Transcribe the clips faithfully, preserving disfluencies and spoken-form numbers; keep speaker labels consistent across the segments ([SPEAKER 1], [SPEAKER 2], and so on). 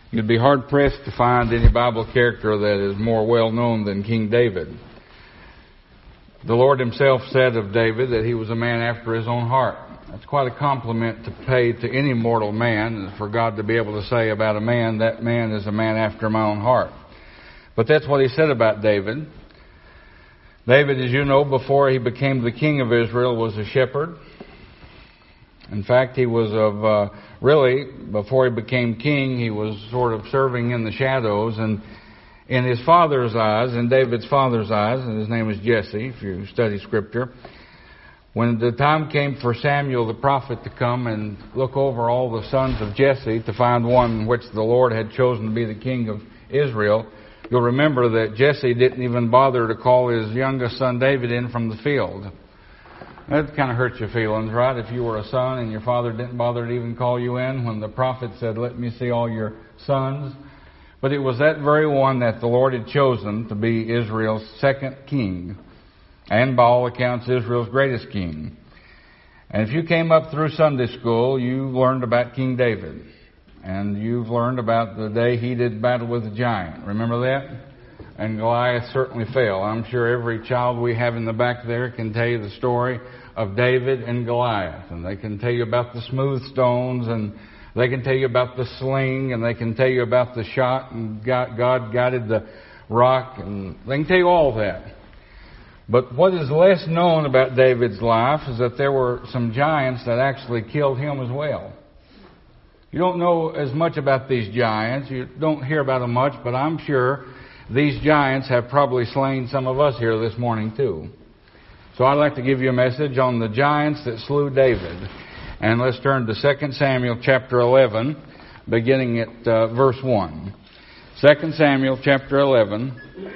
[SPEAKER 1] You'd be hard-pressed to find any Bible character that is more well-known than King David. The Lord himself said of David that he was a man after his own heart. That's quite a compliment to pay to any mortal man, and for God to be able to say about a man, that man is a man after my own heart. But that's what he said about David. David, as you know, before he became the king of Israel, was a shepherd. In fact, he was of, uh, really, before he became king, he was sort of serving in the shadows. And in his father's eyes, in David's father's eyes, and his name is Jesse, if you study Scripture, when the time came for Samuel the prophet to come and look over all the sons of Jesse to find one which the Lord had chosen to be the king of Israel, you'll remember that Jesse didn't even bother to call his youngest son David in from the field. That kind of hurts your feelings, right? If you were a son and your father didn't bother to even call you in when the prophet said, "Let me see all your sons." But it was that very one that the Lord had chosen to be Israel's second king, and by all accounts, Israel's greatest king. And if you came up through Sunday school, you learned about King David. And you've learned about the day he did battle with the giant. Remember that? And Goliath certainly fell. I'm sure every child we have in the back there can tell you the story of David and Goliath. And they can tell you about the smooth stones, and they can tell you about the sling, and they can tell you about the shot, and God, God guided the rock, and they can tell you all that. But what is less known about David's life is that there were some giants that actually killed him as well. You don't know as much about these giants. You don't hear about them much, but I'm sure these giants have probably slain some of us here this morning too. So I'd like to give you a message on the giants that slew David. And let's turn to Second Samuel chapter eleven, beginning at uh, verse one. Second Samuel chapter eleven.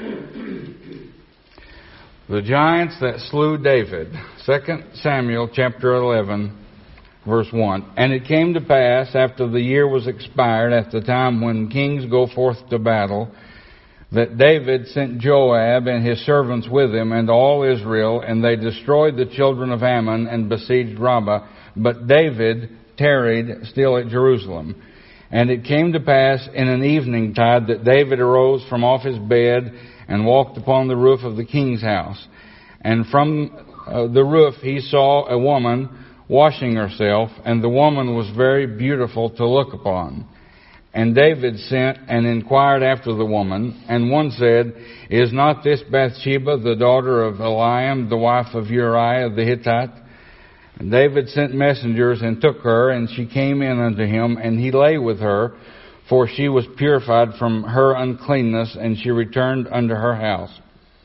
[SPEAKER 1] The giants that slew David. Second Samuel chapter eleven, verse one. And it came to pass, after the year was expired, at the time when kings go forth to battle, that David sent Joab and his servants with him and all Israel, and they destroyed the children of Ammon and besieged Rabbah. But David tarried still at Jerusalem. And it came to pass in an evening tide that David arose from off his bed and walked upon the roof of the king's house. And from uh, the roof he saw a woman washing herself, and the woman was very beautiful to look upon. And David sent and inquired after the woman, and one said, "Is not this Bathsheba, the daughter of Eliam, the wife of Uriah the Hittite?" And David sent messengers and took her, and she came in unto him, and he lay with her, for she was purified from her uncleanness, and she returned unto her house.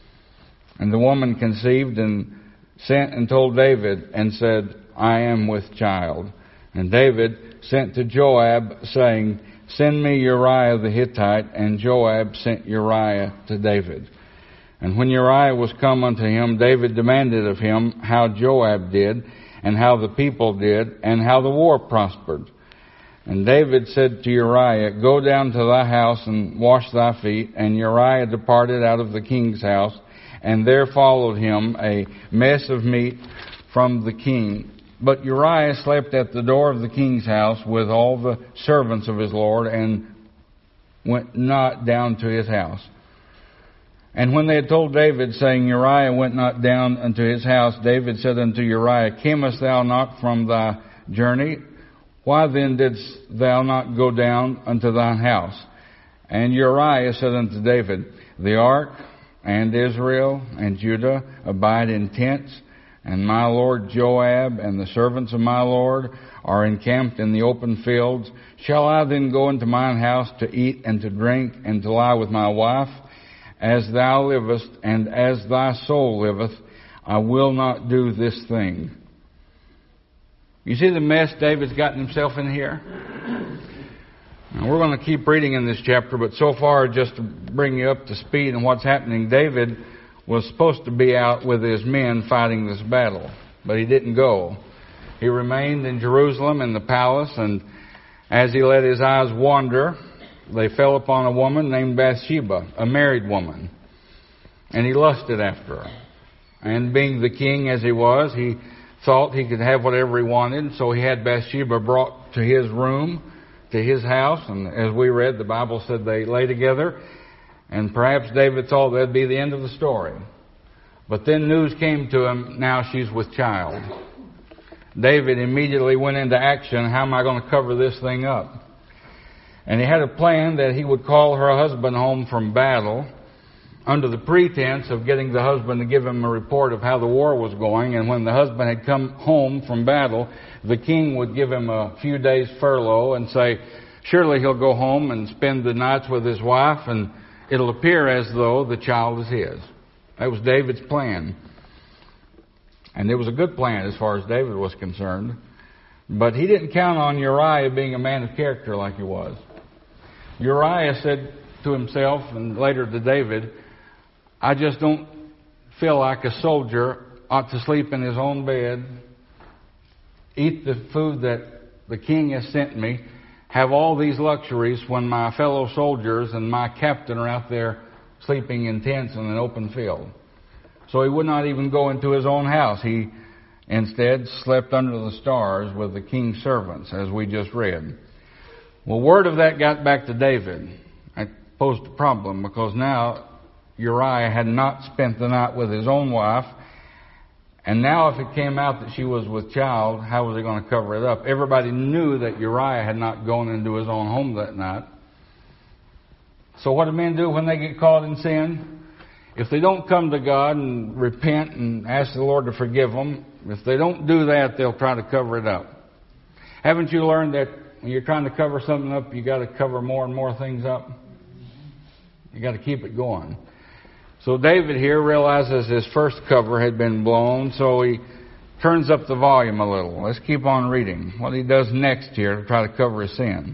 [SPEAKER 1] And the woman conceived and sent and told David, and said, "I am with child." And David sent to Joab, saying, "Send me Uriah the Hittite." And Joab sent Uriah to David. And when Uriah was come unto him, David demanded of him how Joab did, and how the people did, and how the war prospered. And David said to Uriah, "Go down to thy house and wash thy feet." And Uriah departed out of the king's house, and there followed him a mess of meat from the king. But Uriah slept at the door of the king's house with all the servants of his lord, and went not down to his house. And when they had told David, saying, "Uriah went not down unto his house," David said unto Uriah, "Camest thou not from thy journey? Why then didst thou not go down unto thine house?" And Uriah said unto David, "The ark and Israel and Judah abide in tents, and my lord Joab and the servants of my lord are encamped in the open fields. Shall I then go into mine house to eat and to drink and to lie with my wife? As thou livest, and as thy soul liveth, I will not do this thing." You see the mess David's gotten himself in here? Now, we're going to keep reading in this chapter, but so far, just to bring you up to speed on what's happening, David was supposed to be out with his men fighting this battle, but he didn't go. He remained in Jerusalem in the palace, and as he let his eyes wander, they fell upon a woman named Bathsheba, a married woman, and he lusted after her. And being the king as he was, he thought he could have whatever he wanted, so he had Bathsheba brought to his room to his house, and as we read, the Bible said they lay together, and perhaps David thought that'd be the end of the story. But then news came to him, now she's with child. David immediately went into action. How am I going to cover this thing up? And he had a plan that he would call her husband home from battle under the pretense of getting the husband to give him a report of how the war was going. And when the husband had come home from battle, the king would give him a few days furlough and say, surely he'll go home and spend the nights with his wife, and it'll appear as though the child is his. That was David's plan. And it was a good plan as far as David was concerned. But he didn't count on Uriah being a man of character like he was. Uriah said to himself, and later to David, I just don't feel like a soldier ought to sleep in his own bed, eat the food that the king has sent me, have all these luxuries when my fellow soldiers and my captain are out there sleeping in tents in an open field. So he would not even go into his own house. He instead slept under the stars with the king's servants, as we just read. Well, word of that got back to David. It posed a problem, because now Uriah had not spent the night with his own wife. And now if it came out that she was with child, how was he going to cover it up? Everybody knew that Uriah had not gone into his own home that night. So what do men do when they get caught in sin? If they don't come to God and repent and ask the Lord to forgive them, if they don't do that, they'll try to cover it up. Haven't you learned that when you're trying to cover something up, you got to cover more and more things up? You got to keep it going. So David here realizes his first cover had been blown, so he turns up the volume a little. Let's keep on reading what he does next here to try to cover his sin.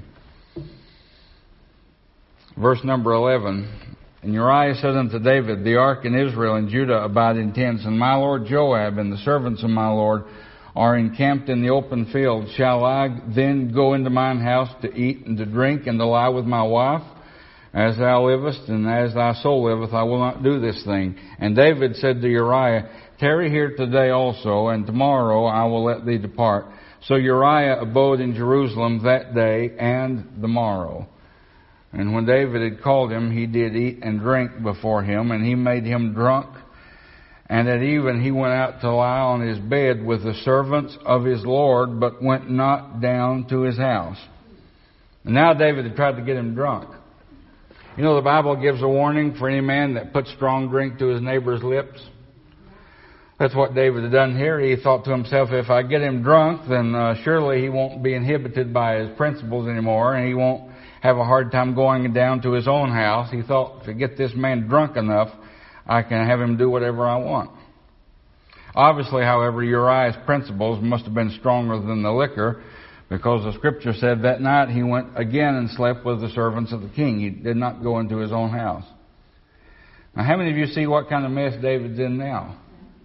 [SPEAKER 1] Verse number eleven. And Uriah said unto David, the ark in Israel and Judah abide in tents, and my lord Joab and the servants of my lord are encamped in the open field. Shall I then go into mine house to eat and to drink and to lie with my wife? As thou livest and as thy soul liveth, I will not do this thing. And David said to Uriah, tarry here today also, and tomorrow I will let thee depart. So Uriah abode in Jerusalem that day and the morrow. And when David had called him, he did eat and drink before him, and he made him drunk. And at even he went out to lie on his bed with the servants of his Lord, but went not down to his house. And now David had tried to get him drunk. You know, the Bible gives a warning for any man that puts strong drink to his neighbor's lips. That's what David had done here. He thought to himself, if I get him drunk, then uh, surely he won't be inhibited by his principles anymore, and he won't have a hard time going down to his own house. He thought, if I get this man drunk enough, I can have him do whatever I want. Obviously, however, Uriah's principles must have been stronger than the liquor, because the scripture said that night he went again and slept with the servants of the king. He did not go into his own house. Now, how many of you see what kind of mess David's in now?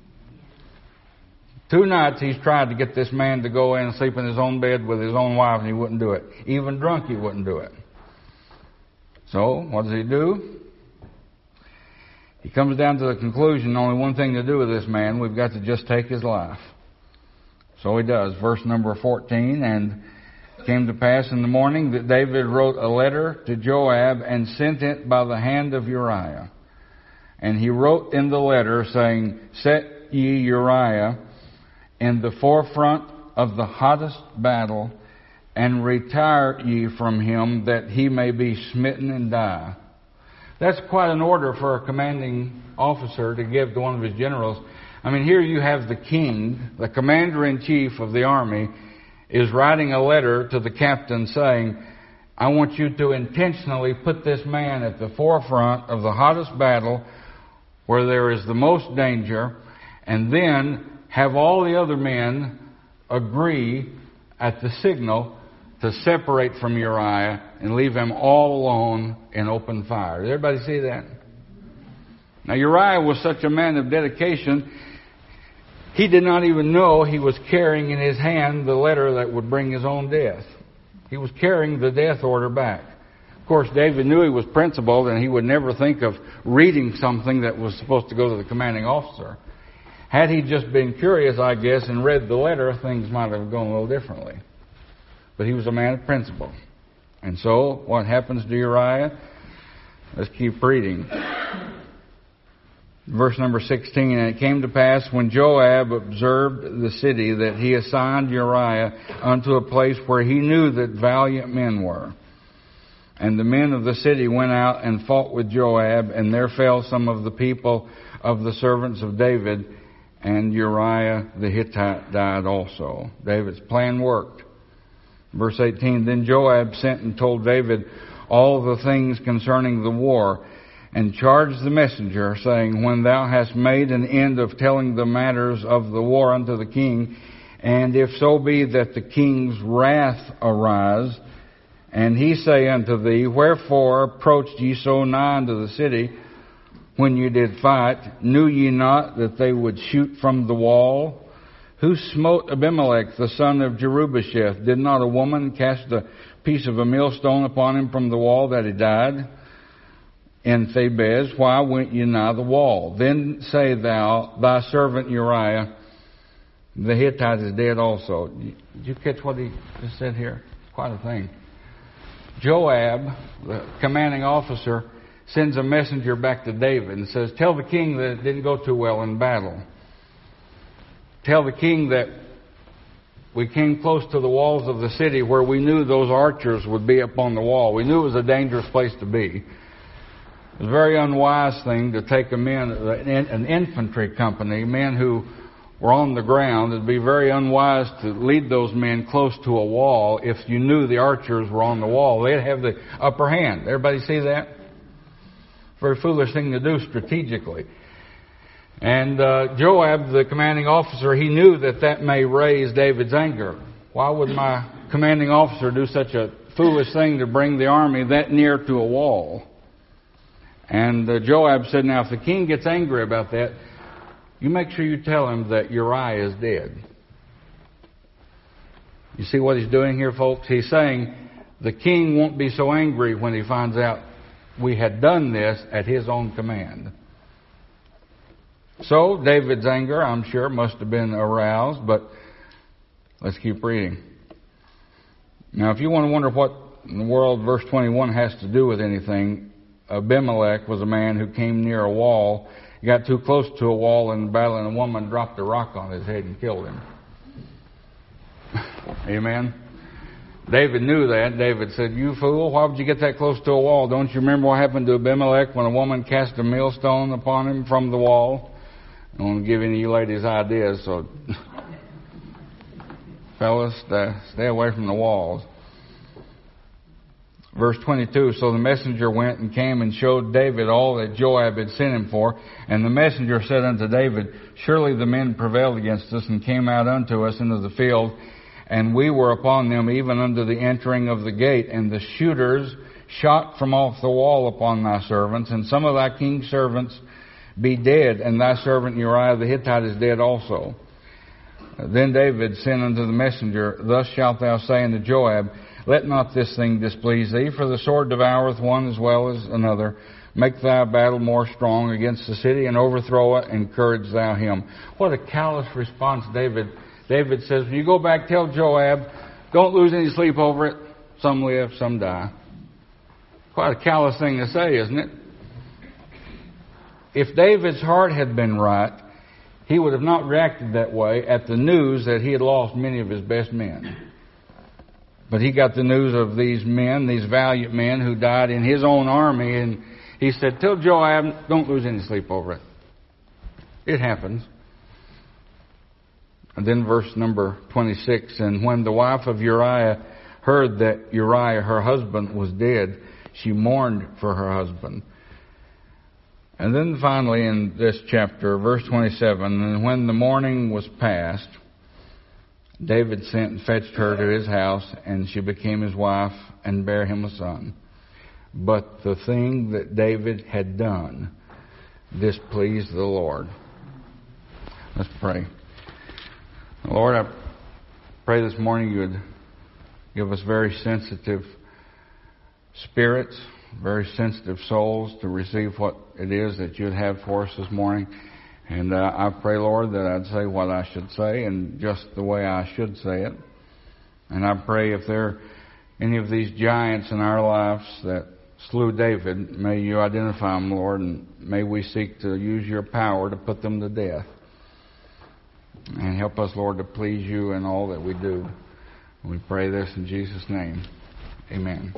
[SPEAKER 1] Two nights he's tried to get this man to go in and sleep in his own bed with his own wife, and he wouldn't do it. Even drunk, he wouldn't do it. So, what does he do? He comes down to the conclusion, only one thing to do with this man, we've got to just take his life. So he does. Verse number fourteen, and it came to pass in the morning that David wrote a letter to Joab and sent it by the hand of Uriah. And he wrote in the letter, saying, set ye Uriah in the forefront of the hottest battle, and retire ye from him, that he may be smitten and die. That's quite an order for a commanding officer to give to one of his generals. I mean, here you have the king, the commander-in-chief of the army, is writing a letter to the captain saying, I want you to intentionally put this man at the forefront of the hottest battle, where there is the most danger, and then have all the other men agree at the signal to separate from Uriah and leave him all alone in open fire. Does everybody see that? Now, Uriah was such a man of dedication, he did not even know he was carrying in his hand the letter that would bring his own death. He was carrying the death order back. Of course, David knew he was principled, and he would never think of reading something that was supposed to go to the commanding officer. Had he just been curious, I guess, and read the letter, things might have gone a little differently. But he was a man of principle. And so, what happens to Uriah? Let's keep reading. Verse number sixteen, and it came to pass when Joab observed the city that he assigned Uriah unto a place where he knew that valiant men were. And the men of the city went out and fought with Joab, and there fell some of the people of the servants of David, and Uriah the Hittite died also. David's plan worked. Verse eighteen, then Joab sent and told David all the things concerning the war, and charged the messenger, saying, when thou hast made an end of telling the matters of the war unto the king, and if so be that the king's wrath arise, and he say unto thee, wherefore approached ye so nigh unto the city when ye did fight? Knew ye not that they would shoot from the wall? Who smote Abimelech the son of Jerubasheth? Did not a woman cast a piece of a millstone upon him from the wall that he died? In Thebez, why went ye nigh the wall? Then say thou, thy servant Uriah the Hittite is dead also. Did you catch what he just said here? It's quite a thing. Joab, the commanding officer, sends a messenger back to David and says, tell the king that it didn't go too well in battle. Tell the king that we came close to the walls of the city where we knew those archers would be up on the wall. We knew it was a dangerous place to be. It was a very unwise thing to take a men, an infantry company, men who were on the ground. It would be very unwise to lead those men close to a wall if you knew the archers were on the wall. They'd have the upper hand. Everybody see that? Very foolish thing to do strategically. And uh, Joab, the commanding officer, he knew that that may raise David's anger. Why would my commanding officer do such a foolish thing to bring the army that near to a wall? And uh, Joab said, now if the king gets angry about that, you make sure you tell him that Uriah is dead. You see what he's doing here, folks? He's saying the king won't be so angry when he finds out we had done this at his own command. So David's anger, I'm sure, must have been aroused, but let's keep reading. Now, if you want to wonder what in the world verse twenty-one has to do with anything, Abimelech was a man who came near a wall. He got too close to a wall in the battle, and a woman dropped a rock on his head and killed him. Amen. David knew that. David said, you fool, why would you get that close to a wall? Don't you remember what happened to Abimelech when a woman cast a millstone upon him from the wall? I don't want to give any of you ladies ideas, so fellas, stay, stay away from the walls. Verse twenty-two, so the messenger went and came and showed David all that Joab had sent him for. And the messenger said unto David, surely the men prevailed against us and came out unto us into the field, and we were upon them even unto the entering of the gate. And the shooters shot from off the wall upon thy servants, and some of thy king's servants be dead, and thy servant Uriah the Hittite is dead also. Then David sent unto the messenger, thus shalt thou say unto Joab, let not this thing displease thee, for the sword devoureth one as well as another. Make thy battle more strong against the city, and overthrow it, and encourage thou him. What a callous response, David. David says, when you go back, tell Joab, don't lose any sleep over it. Some live, some die. Quite a callous thing to say, isn't it? If David's heart had been right, he would have not reacted that way at the news that he had lost many of his best men. But he got the news of these men, these valiant men who died in his own army, and he said, tell Joab, don't lose any sleep over it. It happens. And then verse number twenty-six, and when the wife of Uriah heard that Uriah, her husband, was dead, she mourned for her husband. And then finally in this chapter, verse twenty-seven, and when the morning was past, David sent and fetched her to his house, and she became his wife and bare him a son. But the thing that David had done displeased the Lord. Let's pray. Lord, I pray this morning you would give us very sensitive spirits, very sensitive souls to receive what it is that you'd have for us this morning. And uh, I pray, Lord, that I'd say what I should say and just the way I should say it. And I pray if there any of these giants in our lives that slew David, may you identify them, Lord, and may we seek to use your power to put them to death. And help us, Lord, to please you in all that we do. We pray this in Jesus' name. Amen.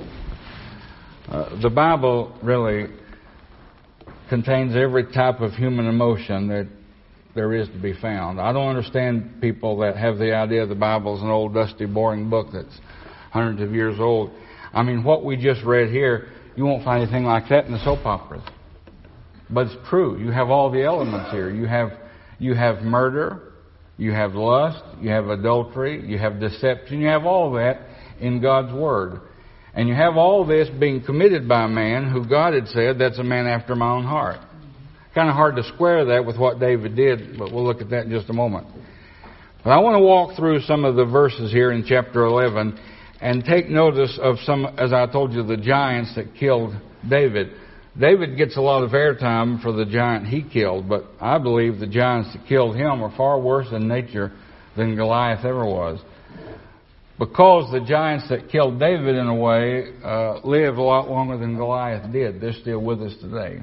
[SPEAKER 1] Uh, the Bible really contains every type of human emotion that there is to be found. I don't understand people that have the idea the Bible is an old, dusty, boring book that's hundreds of years old. I mean, what we just read here, you won't find anything like that in the soap operas. But it's true. You have all the elements here. You have you have murder, you have lust, you have adultery, you have deception, you have all that in God's Word. And you have all this being committed by a man who God had said, that's a man after my own heart. Kind of hard to square that with what David did, but we'll look at that in just a moment. But I want to walk through some of the verses here in chapter eleven and take notice of some, as I told you, the giants that killed David. David gets a lot of airtime for the giant he killed, but I believe the giants that killed him are far worse in nature than Goliath ever was. Because the giants that killed David, in a way, uh, lived a lot longer than Goliath did. They're still with us today.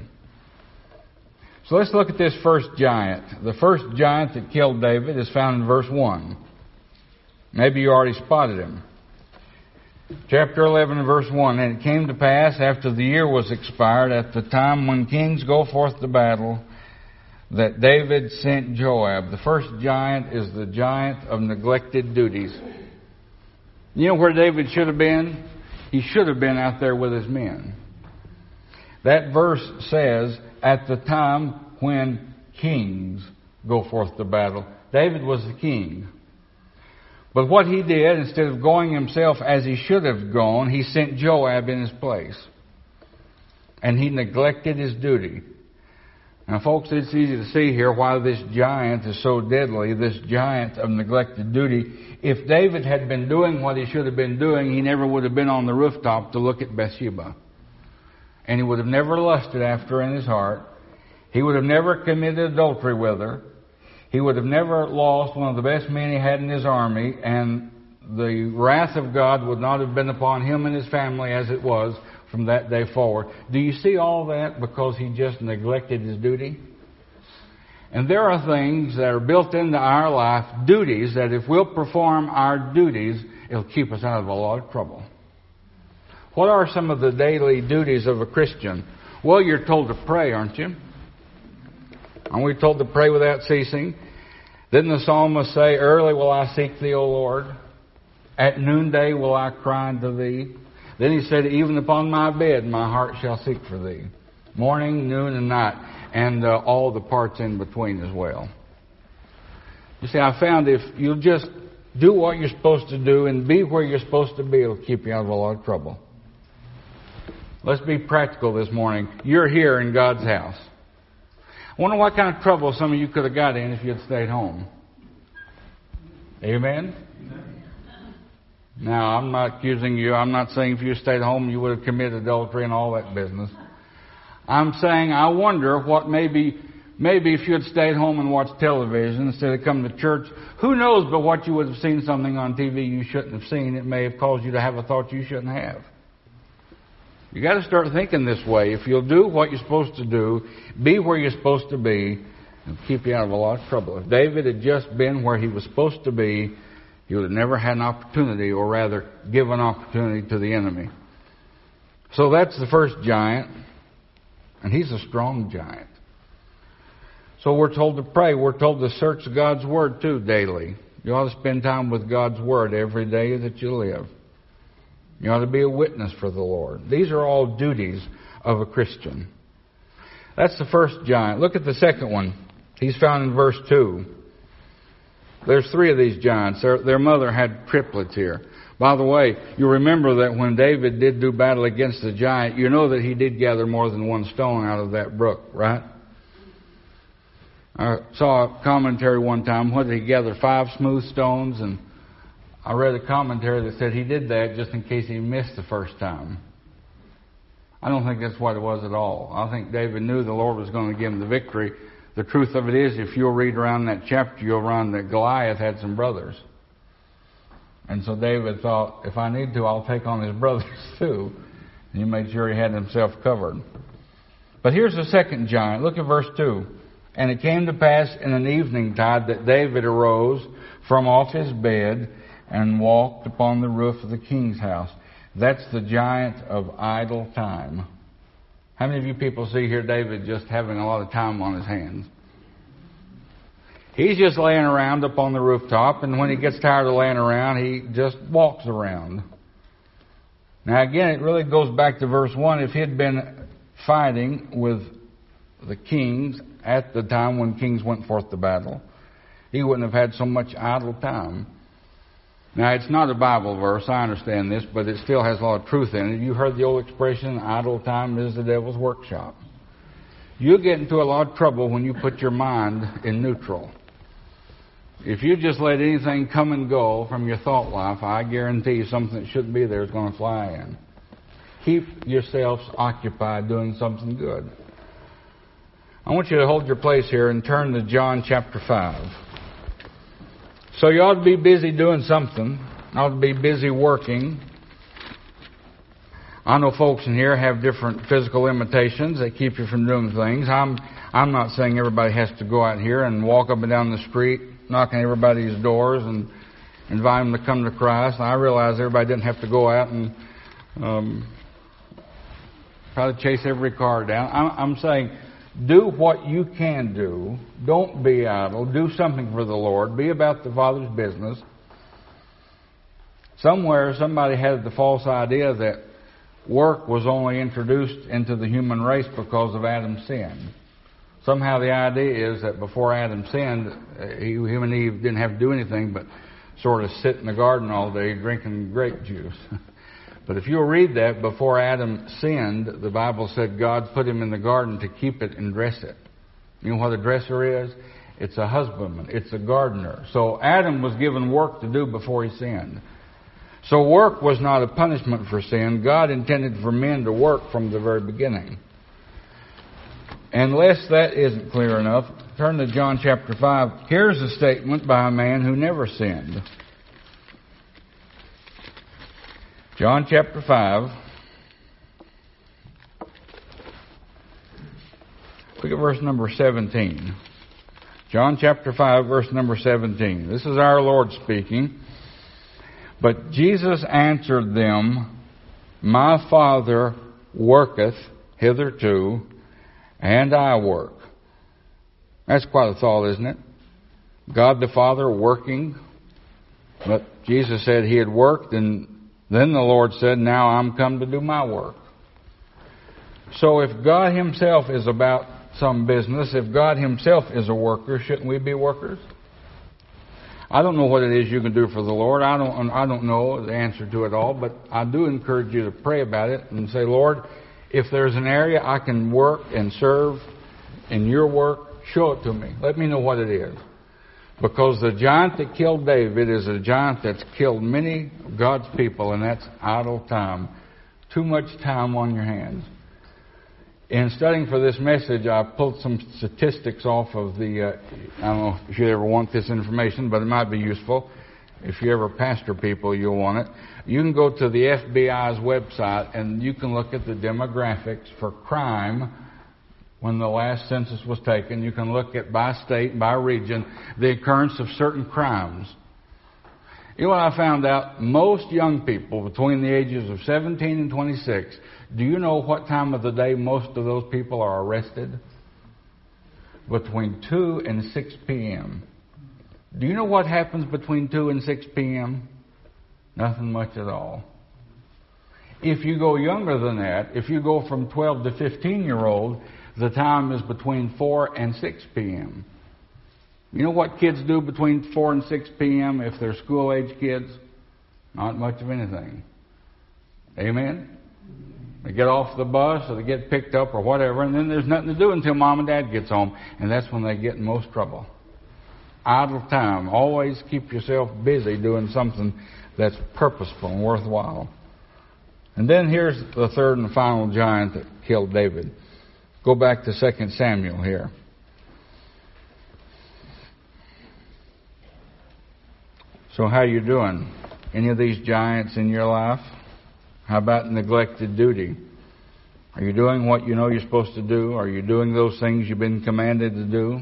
[SPEAKER 1] So let's look at this first giant. The first giant that killed David is found in verse one. Maybe you already spotted him. Chapter eleven, verse one. And it came to pass, after the year was expired, at the time when kings go forth to battle, that David sent Joab. The first giant is the giant of neglected duties. You know where David should have been? He should have been out there with his men. That verse says, at the time when kings go forth to battle. David was the king. But what he did, instead of going himself as he should have gone, he sent Joab in his place. And he neglected his duty. Now, folks, it's easy to see here why this giant is so deadly, this giant of neglected duty. If David had been doing what he should have been doing, he never would have been on the rooftop to look at Bathsheba. And he would have never lusted after her in his heart. He would have never committed adultery with her. He would have never lost one of the best men he had in his army. And the wrath of God would not have been upon him and his family as it was from that day forward. Do you see all that because he just neglected his duty? And there are things that are built into our life, duties, that if we'll perform our duties, it'll keep us out of a lot of trouble. What are some of the daily duties of a Christian? Well, you're told to pray, aren't you? Aren't we told to pray without ceasing? Didn't the psalmist say, early will I seek thee, O Lord? At noonday will I cry unto thee. Then he said, even upon my bed my heart shall seek for thee. Morning, noon, and night. And uh, all the parts in between as well. You see, I found if you'll just do what you're supposed to do and be where you're supposed to be, it'll keep you out of a lot of trouble. Let's be practical this morning. You're here in God's house. I wonder what kind of trouble some of you could have got in if you had stayed home. Amen? Now, I'm not accusing you. I'm not saying if you stayed home you would have committed adultery and all that business. I'm saying I wonder what maybe, maybe if you had stayed home and watched television instead of coming to church, who knows but what you would have seen something on T V you shouldn't have seen. It may have caused you to have a thought you shouldn't have. You got to start thinking this way. If you'll do what you're supposed to do, be where you're supposed to be, it'll keep you out of a lot of trouble. If David had just been where he was supposed to be, he would have never had an opportunity, or rather, given opportunity to the enemy. So that's the first giant, and he's a strong giant. So we're told to pray. We're told to search God's Word, too, daily. You ought to spend time with God's Word every day that you live. You ought to be a witness for the Lord. These are all duties of a Christian. That's the first giant. Look at the second one. He's found in verse two. There's three of these giants. Their, their mother had triplets here. By the way, you remember that when David did do battle against the giant, you know that he did gather more than one stone out of that brook, right? I saw a commentary one time. What did he gather? Five smooth stones? And I read a commentary that said he did that just in case he missed the first time. I don't think that's what it was at all. I think David knew the Lord was going to give him the victory. The truth of it is, if you'll read around that chapter, you'll find that Goliath had some brothers. And so David thought, if I need to, I'll take on his brothers too. And he made sure he had himself covered. But here's the second giant. Look at verse two. And it came to pass in an evening tide that David arose from off his bed and walked upon the roof of the king's house. That's the giant of idle time. How many of you people see here David just having a lot of time on his hands? He's just laying around up on the rooftop, and when he gets tired of laying around, he just walks around. Now again, it really goes back to verse one. If he had been fighting with the kings at the time when kings went forth to battle, he wouldn't have had so much idle time. Now, it's not a Bible verse, I understand this, but it still has a lot of truth in it. You heard the old expression, idle time is the devil's workshop. You'll get into a lot of trouble when you put your mind in neutral. If you just let anything come and go from your thought life, I guarantee you something that shouldn't be there is going to fly in. Keep yourselves occupied doing something good. I want you to hold your place here and turn to John chapter five. So you ought to be busy doing something. You ought to be busy working. I know folks in here have different physical limitations that keep you from doing things. I'm I'm not saying everybody has to go out here and walk up and down the street, knocking everybody's doors and invite them to come to Christ. I realize everybody doesn't have to go out and um, try to chase every car down. I'm, I'm saying, do what you can do. Don't be idle. Do something for the Lord. Be about the Father's business. Somewhere somebody had the false idea that work was only introduced into the human race because of Adam's sin. Somehow the idea is that before Adam sinned, he, him and Eve didn't have to do anything but sort of sit in the garden all day drinking grape juice. But if you'll read that, before Adam sinned, the Bible said God put him in the garden to keep it and dress it. You know what a dresser is? It's a husbandman. It's a gardener. So Adam was given work to do before he sinned. So work was not a punishment for sin. God intended for men to work from the very beginning. Unless that isn't clear enough, turn to John chapter five. Here's a statement by a man who never sinned. John chapter five. Look at verse number seventeen. John chapter five, verse number seventeen. This is our Lord speaking. But Jesus answered them, My Father worketh hitherto, and I work. That's quite a thought, isn't it? God the Father working. But Jesus said he had worked, and then the Lord said, now I'm come to do my work. So if God himself is about some business, if God himself is a worker, shouldn't we be workers? I don't know what it is you can do for the Lord. I don't, I don't know the answer to it all, but I do encourage you to pray about it and say, Lord, if there's an area I can work and serve in your work, show it to me. Let me know what it is. Because the giant that killed David is a giant that's killed many of God's people, and that's idle time. Too much time on your hands. In studying for this message, I pulled some statistics off of the, uh, I don't know if you ever want this information, but it might be useful. If you ever pastor people, you'll want it. You can go to the F B I's website, and you can look at the demographics for crime when the last census was taken. You can look at by state, by region, the occurrence of certain crimes. You know what I found out? Most young people between the ages of seventeen and twenty-six, do you know what time of the day most of those people are arrested? Between two and six p.m. Do you know what happens between two and six p.m.? Nothing much at all. If you go younger than that, if you go from twelve to fifteen-year-old, the time is between four and six p.m. You know what kids do between four and six p.m. if they're school-age kids? Not much of anything. Amen? They get off the bus or they get picked up or whatever, and then there's nothing to do until mom and dad gets home, and that's when they get in most trouble. Idle time. Always keep yourself busy doing something that's purposeful and worthwhile. And then here's the third and final giant that killed David. Go back to Second Samuel here. So how you doing? Any of these giants in your life? How about neglected duty? Are you doing what you know you're supposed to do? Are you doing those things you've been commanded to do?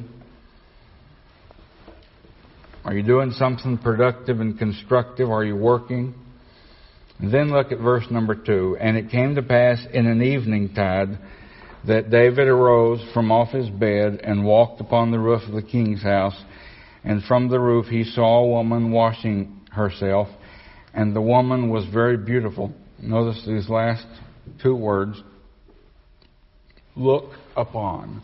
[SPEAKER 1] Are you doing something productive and constructive? Are you working? And then look at verse number two. And it came to pass in an evening tide that David arose from off his bed and walked upon the roof of the king's house. And from the roof he saw a woman washing herself. And the woman was very beautiful. Notice these last two words. Look upon.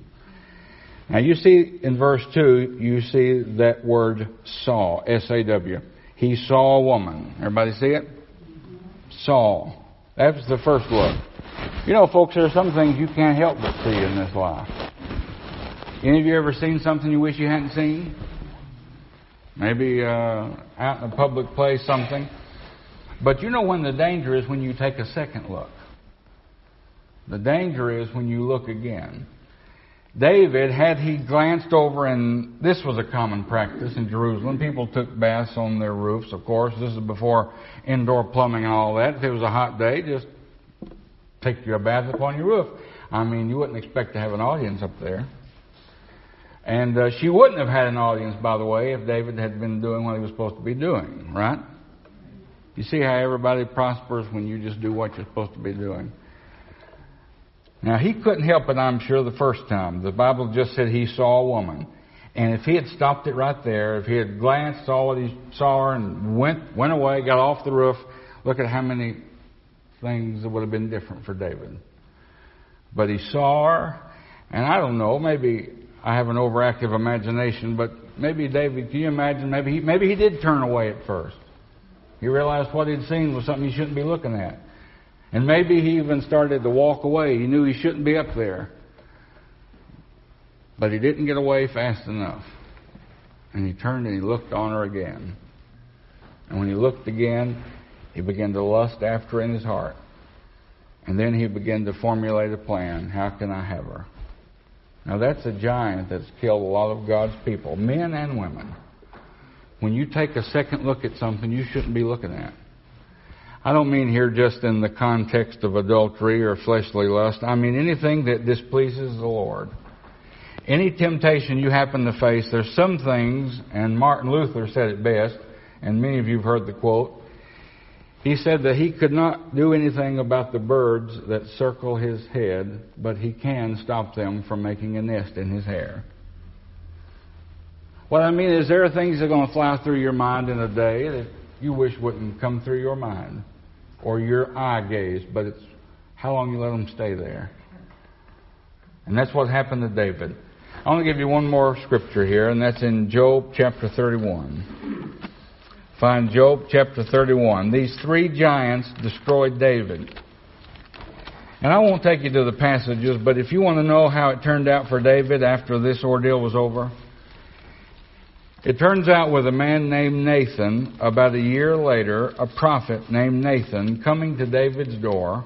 [SPEAKER 1] Now you see in verse two, you see that word saw, S A W. He saw a woman. Everybody see it? Saw. That was the first look. You know, folks, there are some things you can't help but see in this life. Any of you ever seen something you wish you hadn't seen? Maybe uh, out in a public place, something. But you know when the danger is when you take a second look. The danger is when you look again. David, had he glanced over, and this was a common practice in Jerusalem. People took baths on their roofs, of course. This is before indoor plumbing and all that. If it was a hot day, just take your bath upon your roof. I mean, you wouldn't expect to have an audience up there. And uh, she wouldn't have had an audience, by the way, if David had been doing what he was supposed to be doing, right? You see how everybody prospers when you just do what you're supposed to be doing. Now, he couldn't help it, I'm sure, the first time. The Bible just said he saw a woman. And if he had stopped it right there, if he had glanced, saw what he saw her, and went went away, got off the roof, look at how many things that would have been different for David. But he saw her, and I don't know, maybe I have an overactive imagination, but maybe David, can you imagine, maybe he, maybe he did turn away at first. He realized what he'd seen was something he shouldn't be looking at. And maybe he even started to walk away. He knew he shouldn't be up there. But he didn't get away fast enough. And he turned and he looked on her again. And when he looked again, he began to lust after her in his heart. And then he began to formulate a plan. How can I have her? Now that's a giant that's killed a lot of God's people, men and women. When you take a second look at something you shouldn't be looking at. I don't mean here just in the context of adultery or fleshly lust. I mean anything that displeases the Lord. Any temptation you happen to face, there's some things, and Martin Luther said it best, and many of you have heard the quote. He said that he could not do anything about the birds that circle his head, but he can stop them from making a nest in his hair. What I mean is there are things that are going to fly through your mind in a day that you wish wouldn't come through your mind or your eye gaze, but it's how long you let them stay there. And that's what happened to David. I want to give you one more scripture here, and that's in Job chapter thirty-one. Find Job chapter thirty-one. These three giants destroyed David. And I won't take you to the passages, but if you want to know how it turned out for David after this ordeal was over, it turns out with a man named Nathan, about a year later, a prophet named Nathan, coming to David's door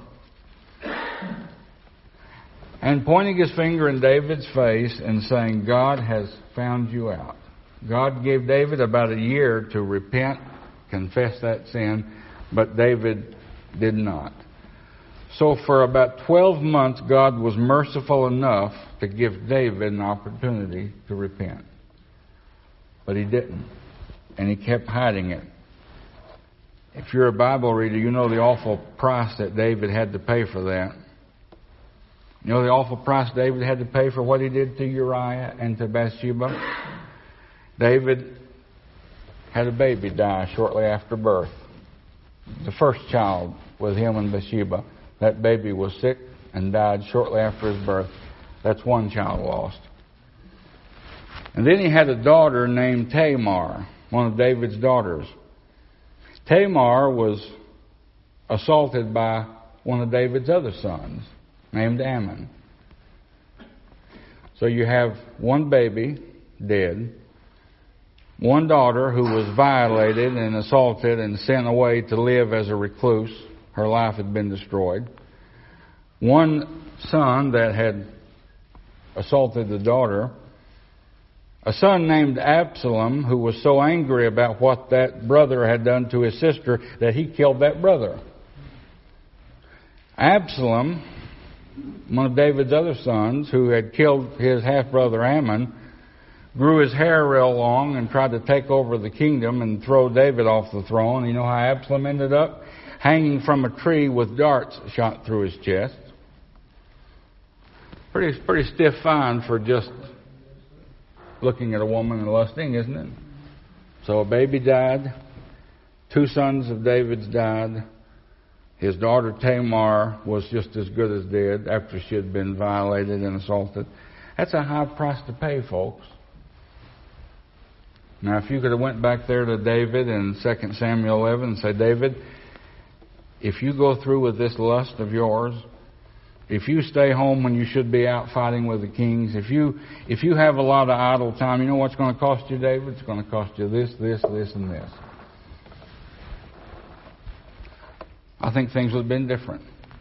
[SPEAKER 1] and pointing his finger in David's face and saying, God has found you out. God gave David about a year to repent, confess that sin, but David did not. So for about twelve months, God was merciful enough to give David an opportunity to repent. But he didn't. And he kept hiding it. If you're a Bible reader, you know the awful price that David had to pay for that. You know the awful price David had to pay for what he did to Uriah and to Bathsheba? David had a baby die shortly after birth. The first child with him and Bathsheba. That baby was sick and died shortly after his birth. That's one child lost. And then he had a daughter named Tamar, one of David's daughters. Tamar was assaulted by one of David's other sons, named Ammon. So you have one baby dead, one daughter who was violated and assaulted and sent away to live as a recluse. Her life had been destroyed. One son that had assaulted the daughter a son named Absalom who was so angry about what that brother had done to his sister that he killed that brother. Absalom, one of David's other sons, who had killed his half-brother Ammon, grew his hair real long and tried to take over the kingdom and throw David off the throne. You know how Absalom ended up? Hanging from a tree with darts shot through his chest. Pretty, pretty stiff fine for just looking at a woman and lusting, isn't it? So a baby died. Two sons of David's died. His daughter Tamar was just as good as dead after she had been violated and assaulted. That's a high price to pay, folks. Now, if you could have went back there to David in Second Samuel eleven and say, David, if you go through with this lust of yours, if you stay home when you should be out fighting with the kings, if you if you have a lot of idle time, you know what's going to cost you, David? It's going to cost you this, this, this, and this. I think things would have been different.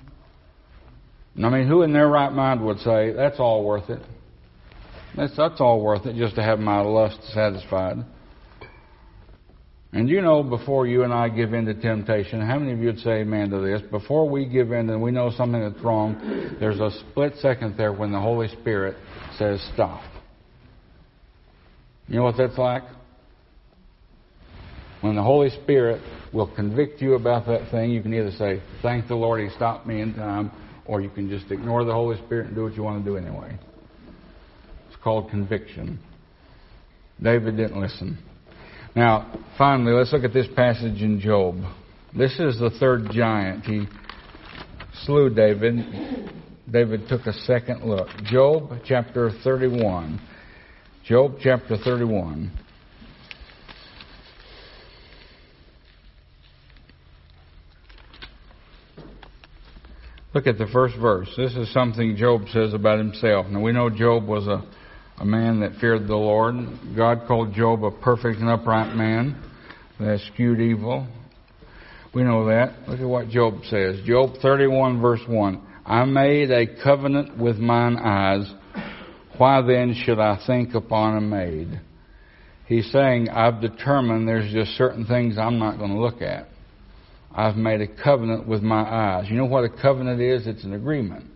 [SPEAKER 1] I mean, who in their right mind would say, that's all worth it? That's, that's all worth it just to have my lust satisfied. And you know, before you and I give in to temptation, how many of you would say amen to this? Before we give in and we know something that's wrong, there's a split second there when the Holy Spirit says stop. You know what that's like? When the Holy Spirit will convict you about that thing, you can either say, thank the Lord He stopped me in time, or you can just ignore the Holy Spirit and do what you want to do anyway. It's called conviction. David didn't listen. Now, finally, let's look at this passage in Job. This is the third giant. He slew David. David took a second look. Job chapter thirty-one. Job chapter thirty-one. Look at the first verse. This is something Job says about himself. Now, we know Job was a, a man that feared the Lord. God called Job a perfect and upright man that eschewed evil. We know that. Look at what Job says. Job thirty-one, verse one. I made a covenant with mine eyes. Why then should I think upon a maid? He's saying, I've determined there's just certain things I'm not going to look at. I've made a covenant with my eyes. You know what a covenant is? It's an agreement.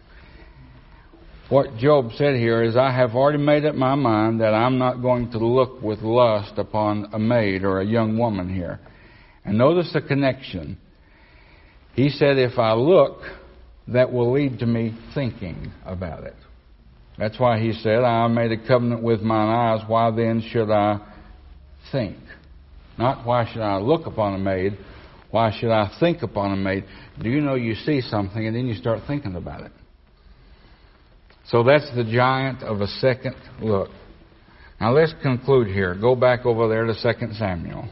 [SPEAKER 1] What Job said here is, I have already made up my mind that I'm not going to look with lust upon a maid or a young woman here. And notice the connection. He said, if I look, that will lead to me thinking about it. That's why he said, I made a covenant with mine eyes. Why then should I think? Not why should I look upon a maid. Why should I think upon a maid? Do you know you see something and then you start thinking about it? So that's the giant of a second look. Now let's conclude here. Go back over there to Second Samuel.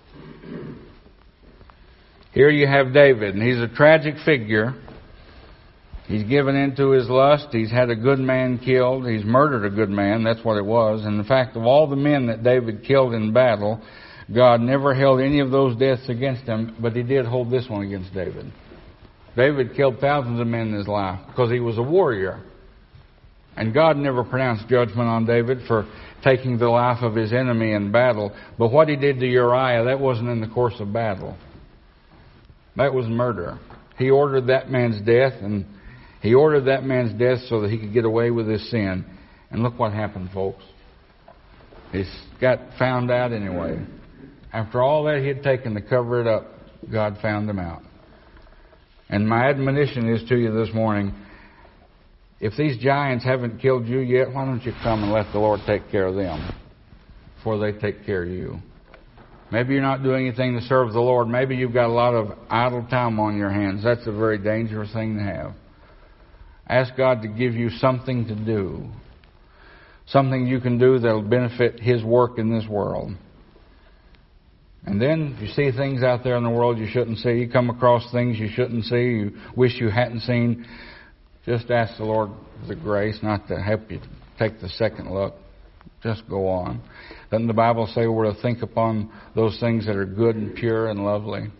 [SPEAKER 1] Here you have David, and he's a tragic figure. He's given into his lust. He's had a good man killed. He's murdered a good man. That's what it was. And in fact, of all the men that David killed in battle, God never held any of those deaths against him, but He did hold this one against David. David killed thousands of men in his life because he was a warrior. And God never pronounced judgment on David for taking the life of his enemy in battle. But what he did to Uriah, that wasn't in the course of battle. That was murder. He ordered that man's death, and he ordered that man's death so that he could get away with his sin. And look what happened, folks. He got found out anyway. After all that he had taken to cover it up, God found him out. And my admonition is to you this morning, if these giants haven't killed you yet, why don't you come and let the Lord take care of them before they take care of you? Maybe you're not doing anything to serve the Lord. Maybe you've got a lot of idle time on your hands. That's a very dangerous thing to have. Ask God to give you something to do. Something you can do that will benefit His work in this world. And then if you see things out there in the world you shouldn't see, you come across things you shouldn't see, you wish you hadn't seen, just ask the Lord the grace not to help you take the second look. Just go on. Doesn't the Bible say we're to think upon those things that are good and pure and lovely?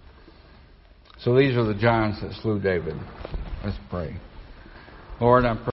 [SPEAKER 1] So these are the giants that slew David. Let's pray. Lord, I pray.